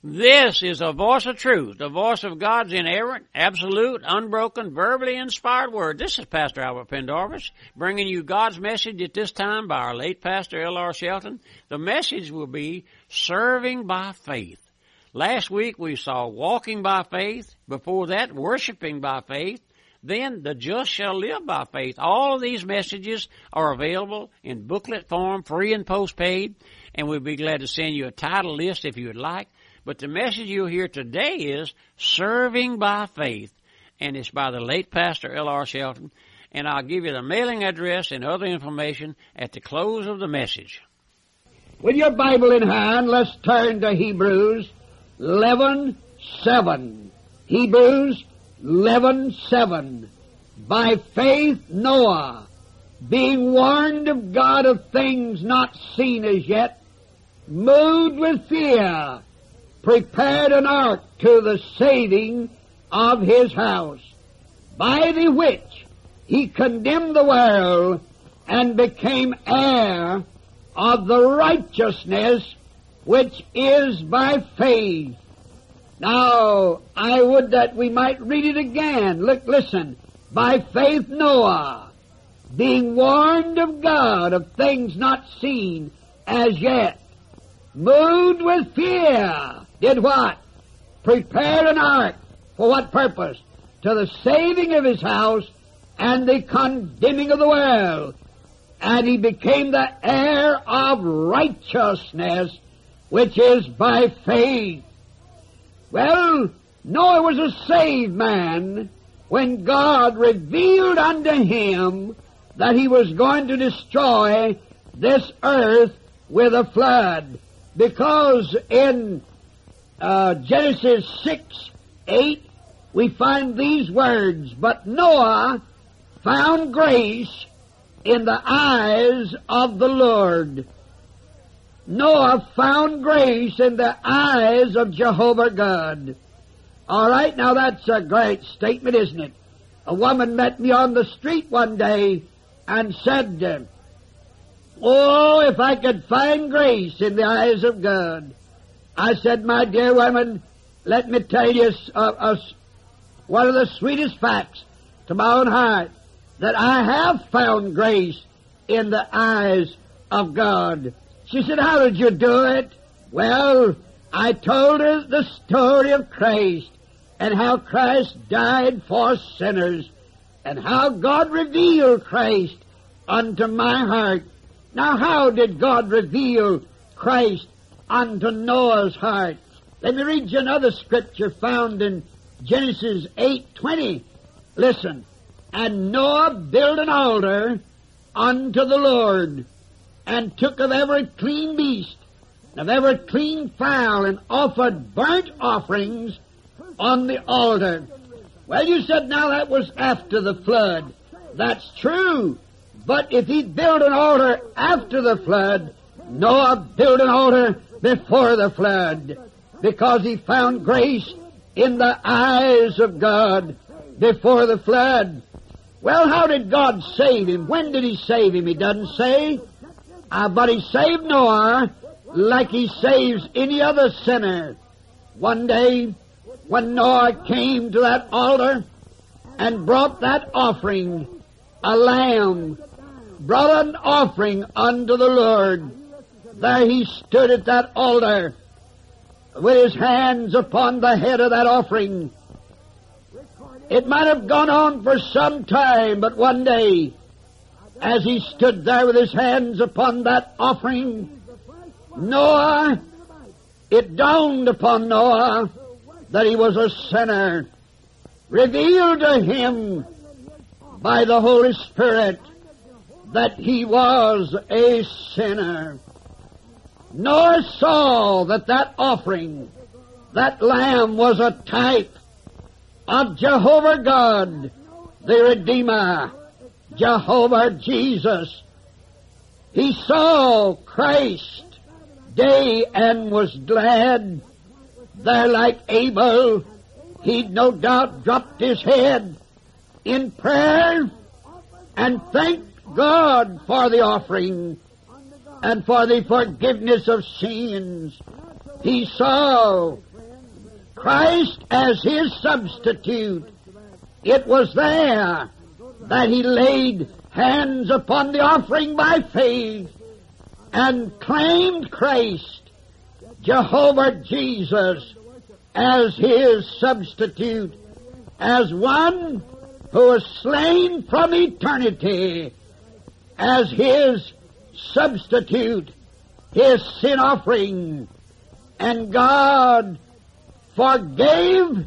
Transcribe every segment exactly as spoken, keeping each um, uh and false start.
This is the voice of truth, the voice of God's inerrant, absolute, unbroken, verbally inspired word. This is Pastor Albert Pendarvis, bringing you God's message at this time by our late pastor, L R Shelton. The message will be serving by faith. Last week we saw walking by faith. Before that, worshiping by faith. Then the just shall live by faith. All of these messages are available in booklet form, free and postpaid, and we'd be glad to send you a title list if you would like. But the message you'll hear today is Serving by Faith, and it's by the late Pastor L R Shelton, and I'll give you the mailing address and other information at the close of the message. With your Bible in hand, let's turn to Hebrews eleven seven. Hebrews eleven seven. By faith Noah, being warned of God of things not seen as yet, moved with fear, prepared an ark to the saving of his house, by the which he condemned the world and became heir of the righteousness which is by faith. Now, I would that we might read it again. Look, listen. By faith Noah, being warned of God of things not seen as yet, moved with fear, did what? Prepared an ark. For what purpose? To the saving of his house and the condemning of the world. And he became the heir of righteousness, which is by faith. Well, Noah was a saved man when God revealed unto him that he was going to destroy this earth with a flood. Because in uh, Genesis six eight, we find these words, But Noah found grace in the eyes of the Lord. Noah found grace in the eyes of Jehovah God. All right, now that's a great statement, isn't it? A woman met me on the street one day and said, Oh, if I could find grace in the eyes of God. I said, my dear woman, let me tell you uh, uh, one of the sweetest facts to my own heart, that I have found grace in the eyes of God. She said, how did you do it? Well, I told her the story of Christ and how Christ died for sinners and how God revealed Christ unto my heart. Now, how did God reveal Christ unto Noah's heart? Let me read you another scripture found in Genesis eight twenty. Listen. And Noah built an altar unto the Lord, and took of every clean beast, and of every clean fowl, and offered burnt offerings on the altar. Well, you said now that was after the flood. That's true. But if he built an altar after the flood, Noah built an altar before the flood, because he found grace in the eyes of God before the flood. Well, how did God save him? When did he save him? He doesn't say. Uh, but he saved Noah like he saves any other sinner. One day, when Noah came to that altar and brought that offering, a lamb, brought an offering unto the Lord, there he stood at that altar with his hands upon the head of that offering. It might have gone on for some time, but one day, as he stood there with his hands upon that offering, Noah, it dawned upon Noah that he was a sinner, revealed to him by the Holy Spirit that he was a sinner. Noah saw that that offering, that lamb, was a type of Jehovah God, the Redeemer, Jehovah Jesus. He saw Christ day and was glad. There like Abel, he'd no doubt dropped his head in prayer and thanked God for the offering and for the forgiveness of sins. He saw Christ as his substitute. It was there that he laid hands upon the offering by faith and claimed Christ, Jehovah Jesus, as his substitute, as one who was slain from eternity, as his substitute, his sin offering. And God forgave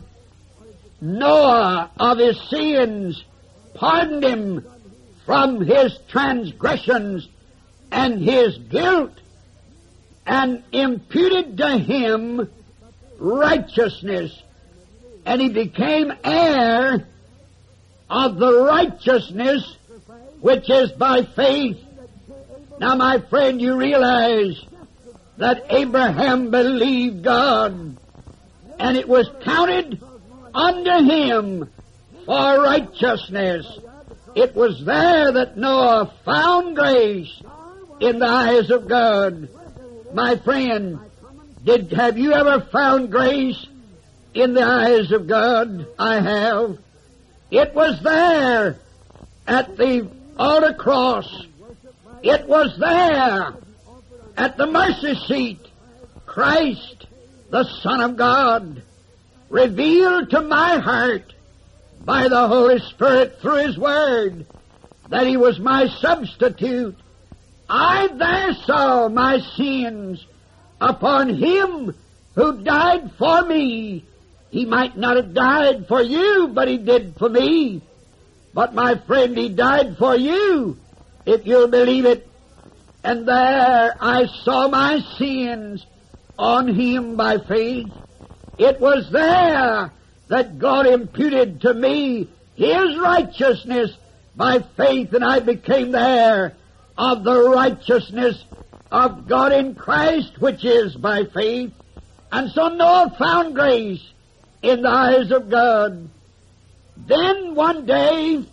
Noah of his sins, pardoned him from his transgressions and his guilt, and imputed to him righteousness, and he became heir of the righteousness which is by faith. Now, my friend, you realize that Abraham believed God, and it was counted unto him for righteousness. It was there that Noah found grace in the eyes of God. My friend, did have you ever found grace in the eyes of God? I have. It was there at the altar cross. It was there at the mercy seat. Christ, the Son of God, revealed to my heart by the Holy Spirit through His Word that He was my substitute. I there saw my sins upon Him who died for me. He might not have died for you, but He did for me. But my friend, He died for you, if you'll believe it. And there I saw my sins on Him by faith. It was there that God imputed to me His righteousness by faith, and I became the heir of the righteousness of God in Christ, which is by faith. And so Noah found grace in the eyes of God. Then one day,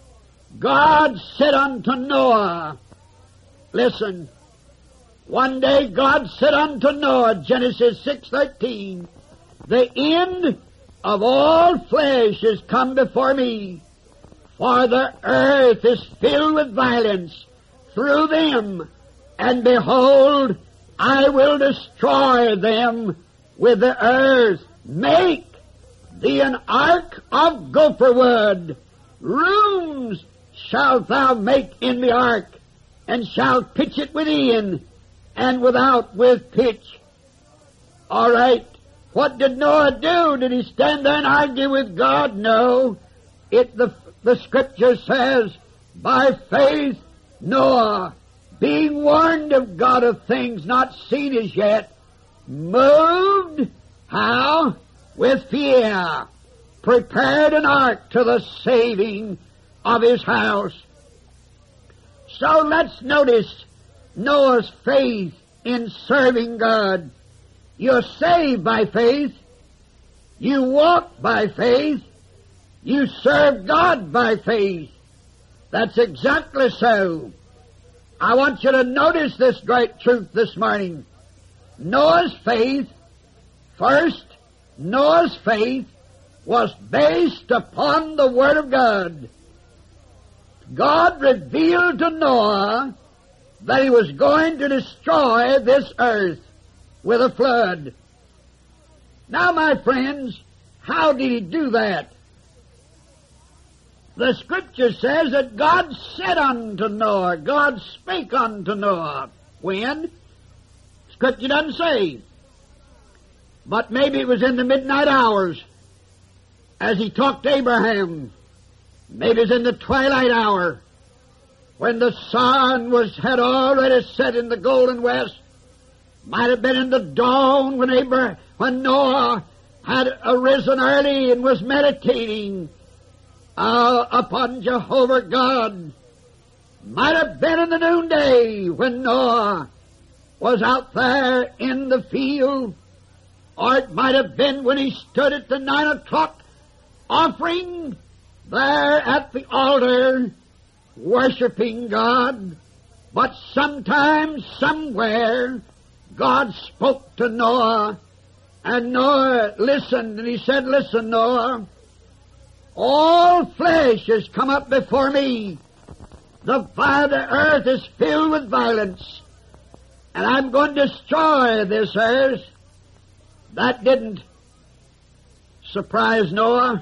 God said unto Noah, listen, one day God said unto Noah, Genesis six thirteen, the end of all flesh is come before me, for the earth is filled with violence through them, and behold, I will destroy them with the earth. Make thee an ark of gopher wood. Rooms shalt thou make in the ark, and shalt pitch it within, and without with pitch. All right. What did Noah do? Did he stand there and argue with God? No. It the the Scripture says, by faith Noah, being warned of God of things not seen as yet, moved, how? With fear, prepared an ark to the saving of his house. So let's notice Noah's faith in serving God. You're saved by faith. You walk by faith. You serve God by faith. That's exactly so. I want you to notice this great truth this morning. Noah's faith, first, Noah's faith was based upon the Word of God. God revealed to Noah that he was going to destroy this earth with a flood. Now, my friends, how did he do that? The Scripture says that God said unto Noah, God spake unto Noah. When? Scripture doesn't say. But maybe it was in the midnight hours as he talked to Abraham. Maybe it was in the twilight hour when the sun was had already set in the golden west. Might have been in the dawn when Abraham, when Noah had arisen early and was meditating uh, upon Jehovah God. Might have been in the noonday when Noah was out there in the field. Or it might have been when he stood at the nine o'clock offering there at the altar, worshiping God. But sometime, somewhere, God spoke to Noah And Noah listened, and he said, listen, Noah, all flesh has come up before me. The fire of the earth is filled with violence, and I'm going to destroy this earth. That didn't surprise Noah.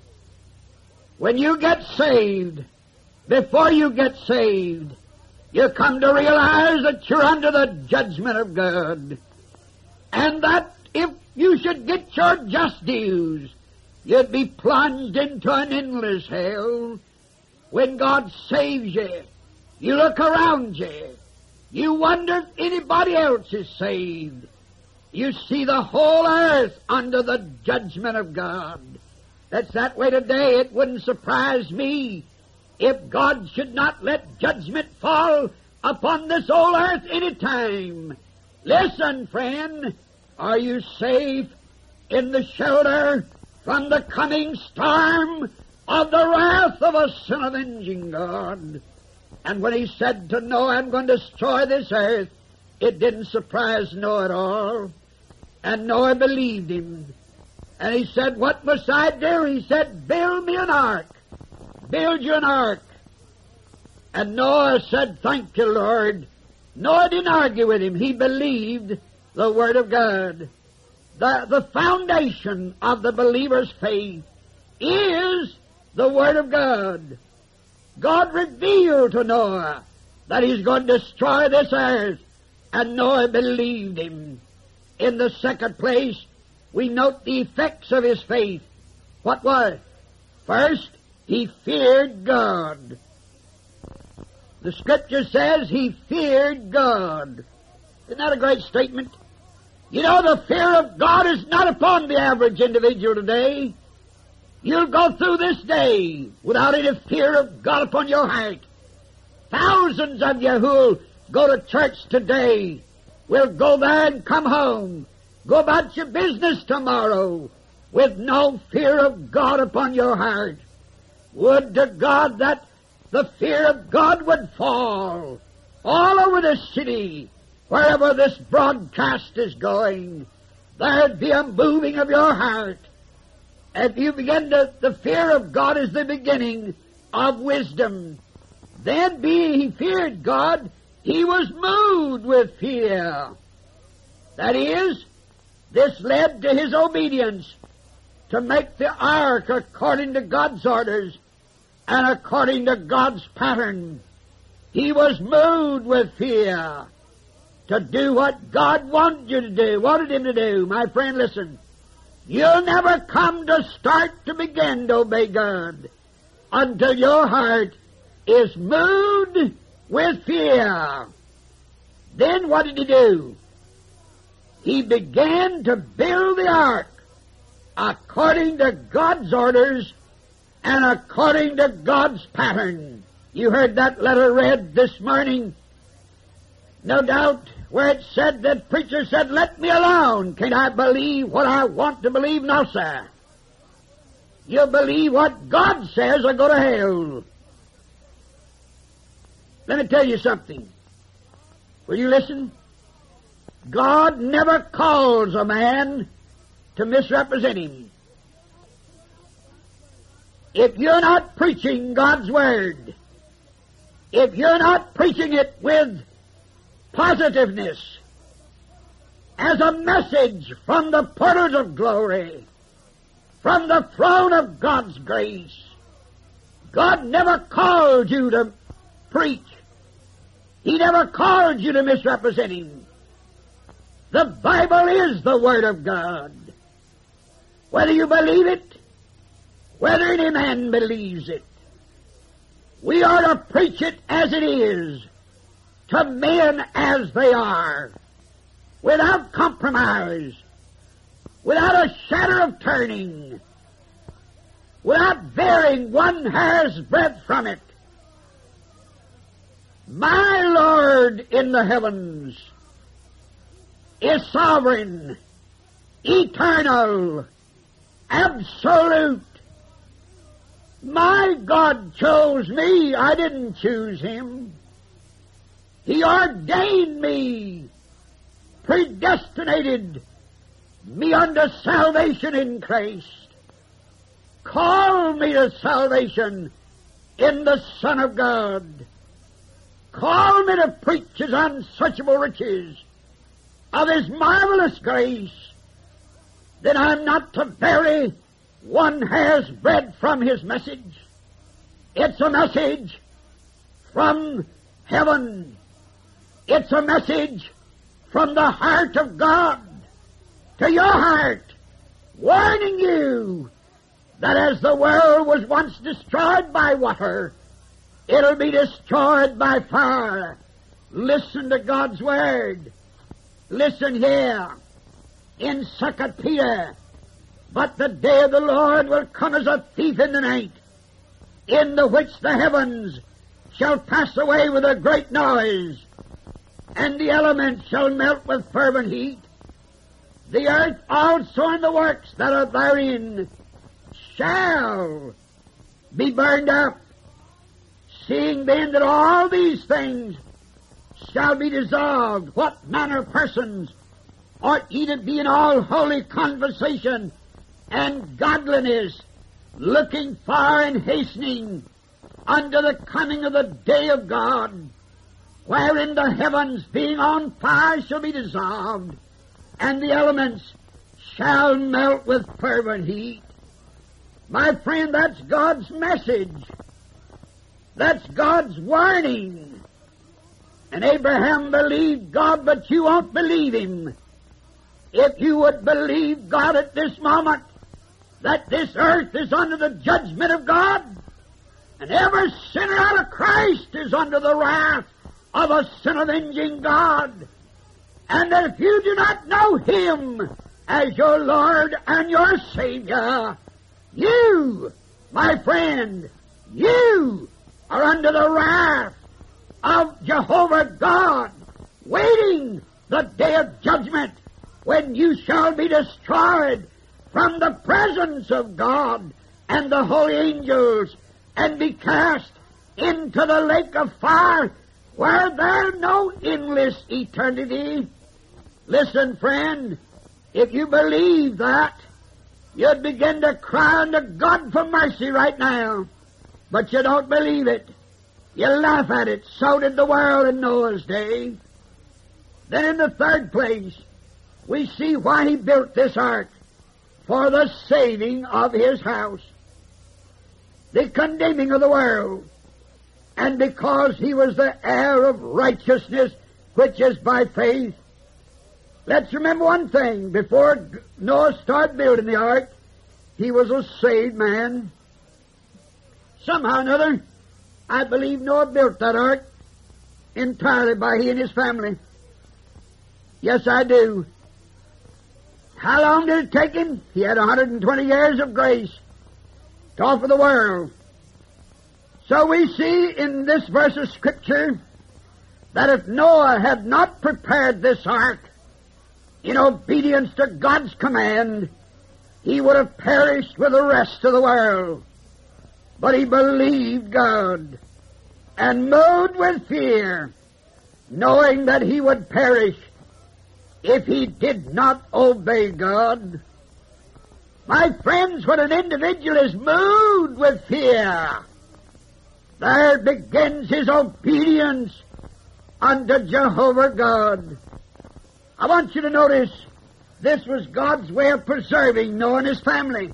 When you get saved, before you get saved, you come to realize that you're under the judgment of God, and that if you should get your just dues, you'd be plunged into an endless hell. When God saves you, you look around you. You wonder if anybody else is saved. You see the whole earth under the judgment of God. That's that way today. It wouldn't surprise me if God should not let judgment fall upon this whole earth any time. Listen, friend, are you safe in the shelter from the coming storm of the wrath of a sin-avenging God? And when he said to Noah, I'm going to destroy this earth, it didn't surprise Noah at all. And Noah believed him. And he said, what must I do? He said, build me an ark. Build you an ark. And Noah said, thank you, Lord. Noah didn't argue with him. He believed the Word of God. The, the foundation of the believer's faith is the Word of God. God revealed to Noah that he's going to destroy this earth, and Noah believed him. In the second place, we note the effects of his faith. What was? First, he feared God. The Scripture says he feared God. Isn't that a great statement? You know, the fear of God is not upon the average individual today. You'll go through this day without any fear of God upon your heart. Thousands of you who'll go to church today will go there and come home, go about your business tomorrow with no fear of God upon your heart. Would to God that the fear of God would fall all over the city, wherever this broadcast is going. There'd be a moving of your heart. If you begin to, the fear of God is the beginning of wisdom. Then, being he feared God, he was moved with fear. That is, this led to his obedience to make the ark according to God's orders and according to God's pattern. He was moved with fear to do what God wanted you to do, wanted him to do. My friend, listen. You'll never come to start to begin to obey God until your heart is moved with fear. Then what did he do? He began to build the ark according to God's orders and according to God's pattern. You heard that letter read this morning, no doubt, where it said that preacher said, let me alone. Can't I believe what I want to believe? No, sir. You believe what God says or go to hell. Let me tell you something. Will you listen? God never calls a man to misrepresent him. If you're not preaching God's Word, if you're not preaching it with positiveness, as a message from the portals of glory, from the throne of God's grace, God never called you to preach. He never called you to misrepresent him. The Bible is the Word of God. Whether you believe it, whether any man believes it, we are to preach it as it is, to men as they are, without compromise, without a shadow of turning, without varying one hair's breadth from it. My Lord in the heavens is sovereign, eternal, absolute. My God chose me. I didn't choose him. He ordained me, predestinated me unto salvation in Christ. Call me to salvation in the Son of God. Call me to preach His unsearchable riches of His marvelous grace. Then I'm not to vary one hair's breadth from His message. It's a message from heaven. It's a message from the heart of God to your heart, warning you that as the world was once destroyed by water, it'll be destroyed by fire. Listen to God's Word. Listen here in Second Peter. But the day of the Lord will come as a thief in the night, in the which the heavens shall pass away with a great noise, and the elements shall melt with fervent heat. The earth also and the works that are therein shall be burned up. Seeing then that all these things shall be dissolved, what manner of persons ought ye to be in all holy conversation and godliness, looking for and hastening unto the coming of the day of God, wherein the heavens being on fire shall be dissolved, and the elements shall melt with fervent heat. My friend, that's God's message. That's God's warning. And Abraham believed God, but you won't believe Him. If you would believe God at this moment, that this earth is under the judgment of God, and every sinner out of Christ is under the wrath of a sin-avenging God, and that if you do not know Him as your Lord and your Savior, you, my friend, you are under the wrath of Jehovah God, waiting the day of judgment when you shall be destroyed from the presence of God and the holy angels and be cast into the lake of fire where there's no endless eternity. Listen, friend, if you believe that, you'd begin to cry unto God for mercy right now. But you don't believe it. You laugh at it. So did the world in Noah's day. Then in the third place, we see why He built this ark: for the saving of His house, the condemning of the world, and because He was the heir of righteousness, which is by faith. Let's remember one thing. Before Noah started building the ark, he was a saved man. Somehow or another, I believe Noah built that ark entirely by he and his family. Yes, I do. How long did it take him? He had one hundred twenty years of grace to offer the world. So we see in this verse of Scripture that if Noah had not prepared this ark in obedience to God's command, he would have perished with the rest of the world. But he believed God and moved with fear, knowing that he would perish if he did not obey God. My friends, when an individual is moved with fear, there begins his obedience unto Jehovah God. I want you to notice this was God's way of preserving Noah and his family.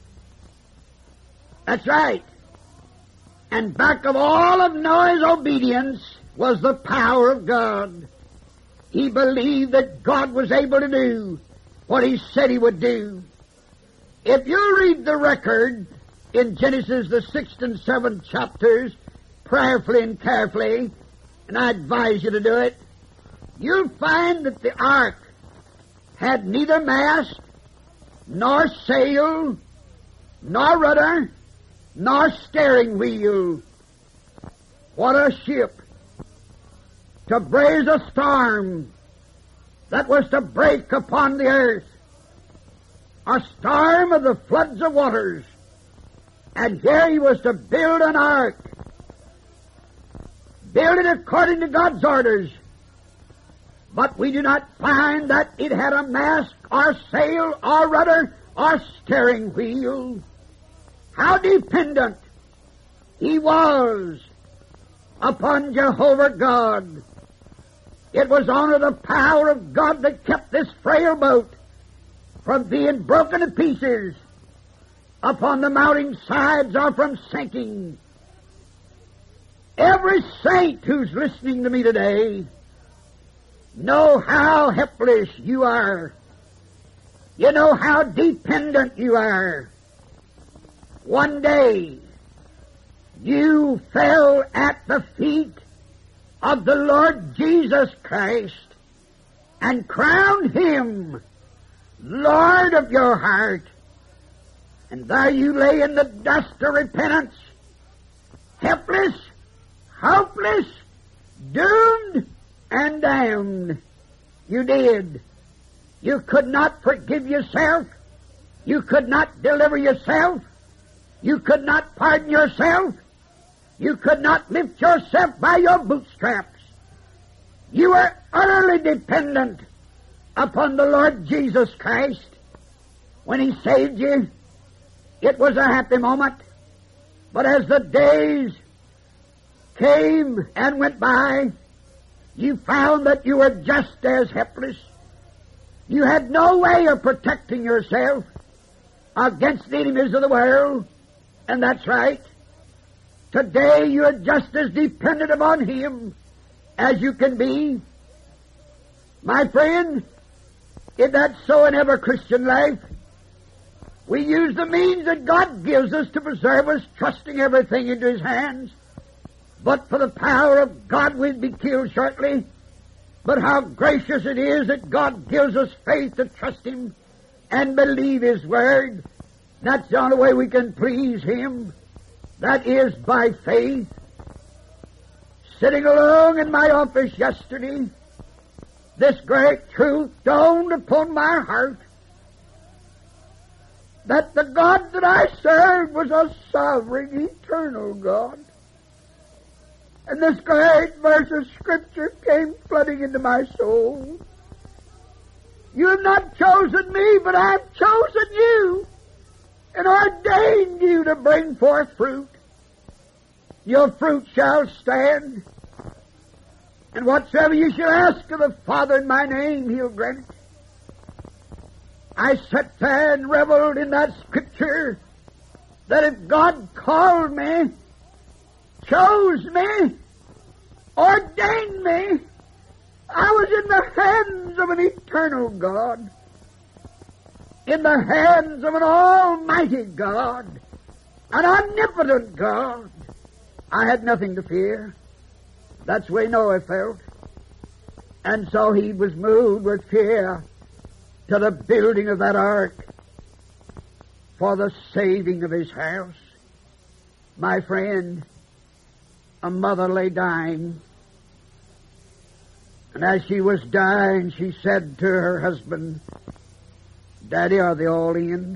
That's right. And back of all of Noah's obedience was the power of God. He believed that God was able to do what He said He would do. If you read the record in Genesis, the sixth and seventh chapters, prayerfully and carefully, and I advise you to do it, you'll find that the ark had neither mast, nor sail, nor rudder, nor steering wheel. What a ship! To braze a storm that was to break upon the earth. A storm of the floods of waters. And here he was to build an ark. Build it according to God's orders. but we do not find that it had a mast or sail or rudder or steering wheel. How dependent he was upon Jehovah God. It was only the power of God that kept this frail boat from being broken to pieces upon the mounting sides or from sinking. Every saint who's listening to me today know how helpless you are. You know how dependent you are. One day you fell at the feet of the Lord Jesus Christ and crowned Him Lord of your heart. And there you lay in the dust of repentance, helpless, hopeless, doomed, and damned. You did. You could not forgive yourself. You could not deliver yourself. You could not pardon yourself. You could not lift yourself by your bootstraps. You were utterly dependent upon the Lord Jesus Christ. When He saved you, it was a happy moment. But as the days came and went by, you found that you were just as helpless. You had no way of protecting yourself against the enemies of the world. And that's right. Today you are just as dependent upon Him as you can be. My friend, if that's so in every Christian life, we use the means that God gives us to preserve us, trusting everything into His hands. But for the power of God we'd be killed shortly. But how gracious it is that God gives us faith to trust Him and believe His Word. That's the only way we can please Him. That is by faith. Sitting alone in my office yesterday, this great truth dawned upon my heart, that the God that I served was a sovereign, eternal God. And this great verse of Scripture came flooding into my soul. You have not chosen me, but I have chosen you and ordained you to bring forth fruit. Your fruit shall stand, and whatsoever you shall ask of the Father in my name, He'll grant it. I sat there and reveled in that Scripture, that if God called me, chose me, ordained me, I was in the hands of an eternal God, in the hands of an almighty God, an omnipotent God. I had nothing to fear. That's the way Noah felt. And so he was moved with fear to the building of that ark for the saving of his house. My friend, a mother lay dying, and as she was dying, she said to her husband, "Daddy, are they all in?"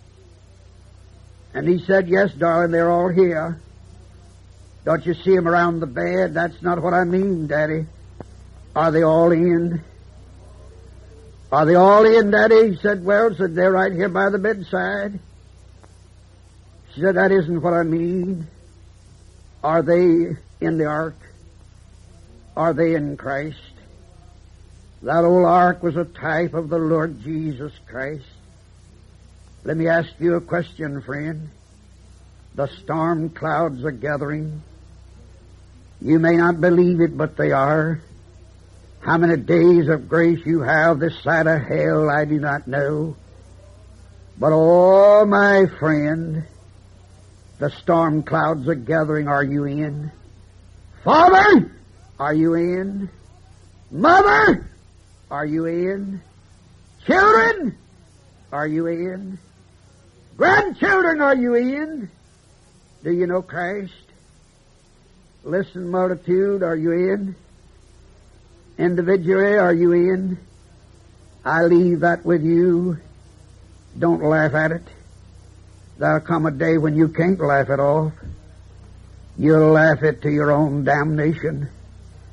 And he said, "Yes, darling, they're all here. Don't you see them around the bed?" "That's not what I mean, Daddy. Are they all in?" "Are they all in, Daddy?" He said, "Well," said, "they're right here by the bedside." She said, "That isn't what I mean. Are they in the ark? Are they in Christ?" That old ark was a type of the Lord Jesus Christ. Let me ask you a question, friend. The storm clouds are gathering. You may not believe it, but they are. How many days of grace you have this side of hell, I do not know. But, oh, my friend, the storm clouds are gathering. Are you in? Father, are you in? Mother, are you in? Children, are you in? Grandchildren, are you in? Do you know Christ? Listen, multitude, are you in? Individually, are you in? I leave that with you. Don't laugh at it. There'll come a day when you can't laugh it off. You'll laugh it to your own damnation.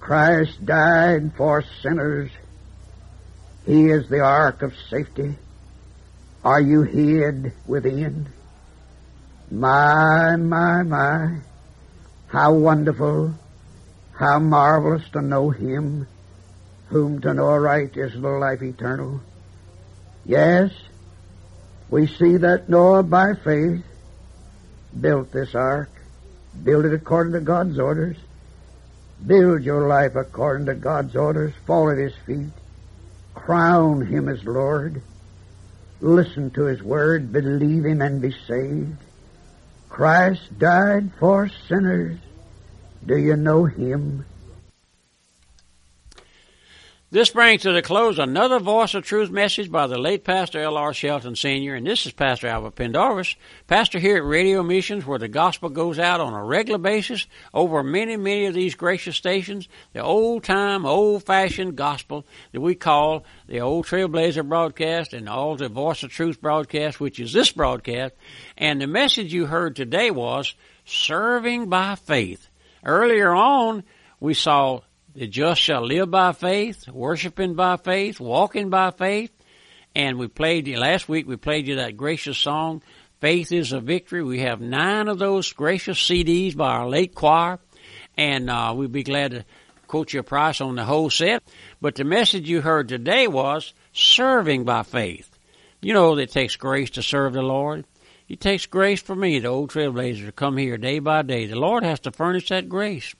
Christ died for sinners. He is the ark of safety. Are you hid within? My, my, my, how wonderful, how marvelous to know Him, whom to know aright is the life eternal. Yes, we see that Noah by faith built this ark, built it according to God's orders. Build your life according to God's orders. Fall at His feet. Crown Him as Lord. Listen to His word. Believe Him and be saved. Christ died for sinners. Do you know Him? This brings to the close another Voice of Truth message by the late Pastor L R Shelton Senior And this is Pastor Albert Pendarvis, pastor here at Radio Missions, where the gospel goes out on a regular basis over many, many of these gracious stations. The old-time, old-fashioned gospel that we call the Old Trailblazer broadcast and all the Voice of Truth broadcast, which is this broadcast. And the message you heard today was serving by faith. Earlier on, we saw the just shall live by faith, worshiping by faith, walking by faith. And we played you, last week we played you that gracious song, Faith is a Victory. We have nine of those gracious C Ds by our late choir. And uh, we'd be glad to quote you a price on the whole set. But the message you heard today was serving by faith. You know that it takes grace to serve the Lord. It takes grace for me, the old trailblazer, to come here day by day. The Lord has to furnish that grace.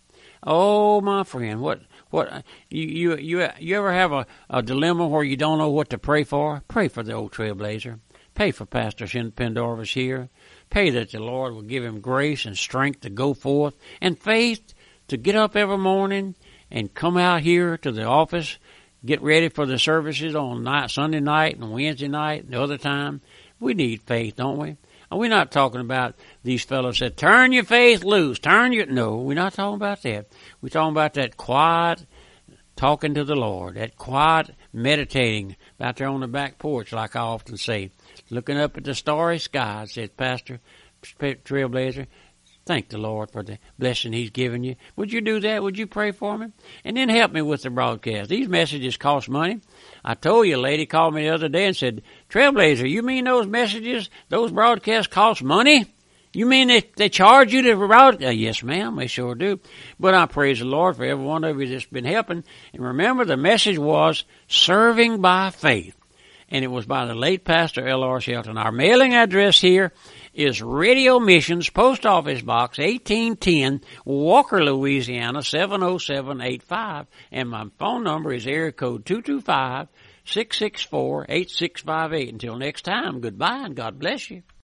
Oh, my friend, what, what, you, you, you, you ever have a, a dilemma where you don't know what to pray for? Pray for the old trailblazer. Pray for Pastor Pendarvis here. Pray that the Lord will give him grace and strength to go forth and faith to get up every morning and come out here to the office, get ready for the services on night, Sunday night and Wednesday night and the other time. We need faith, don't we? And we're not talking about these fellows that turn your faith loose, turn your, no, we're not talking about that. We're talking about that quiet talking to the Lord, that quiet meditating out there on the back porch, like I often say, looking up at the starry sky, said Pastor Trailblazer, thank the Lord for the blessing He's given you. Would you do that? Would you pray for me? And then help me with the broadcast. These messages cost money. I told you, a lady called me the other day and said, Trailblazer, you mean those messages, those broadcasts cost money? You mean they, they charge you to broadcast? Uh, yes, ma'am, they sure do. But I praise the Lord for every one of you that's been helping. And remember, the message was serving by faith. And it was by the late Pastor L R Shelton. Our mailing address here is Radio Missions, Post Office Box eighteen ten, Walker, Louisiana, seven oh seven eight five. And my phone number is area code two two five, six six four, eight six five eight. Until next time, goodbye and God bless you.